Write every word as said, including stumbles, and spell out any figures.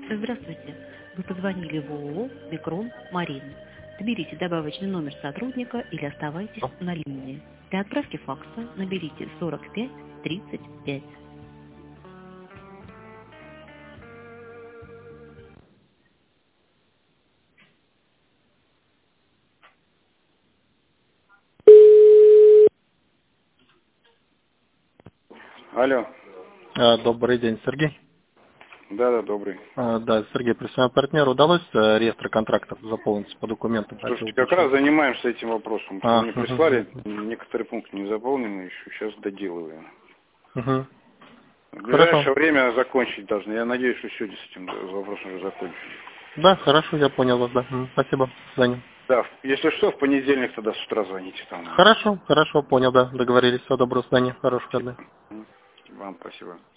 Здравствуйте. Вы позвонили в ООО «Микрон Марин». Наберите добавочный номер сотрудника или оставайтесь на линии. Для отправки факса наберите сорок пять тридцать пять. Алло. А, Добрый день, Сергей. Да, да, добрый. А, Да, Сергей, представляем партнеру. Удалось э, реестр контрактов заполнить по документам? Слушайте, Хотел как уточнить. раз занимаемся этим вопросом. А, Мне угу, прислали, некоторые пункты не заполнены еще, сейчас доделываю. угу. В Хорошо. ближайшее время закончить должны. Я надеюсь, что сегодня с этим вопросом уже закончим. Да, хорошо, я понял вас, да. М, Спасибо, до свидания. Да, если что, в понедельник тогда с утра звоните там. Хорошо, хорошо, понял, да. Договорились. Всего доброго, до свидания. Хороших выходных. Вам спасибо.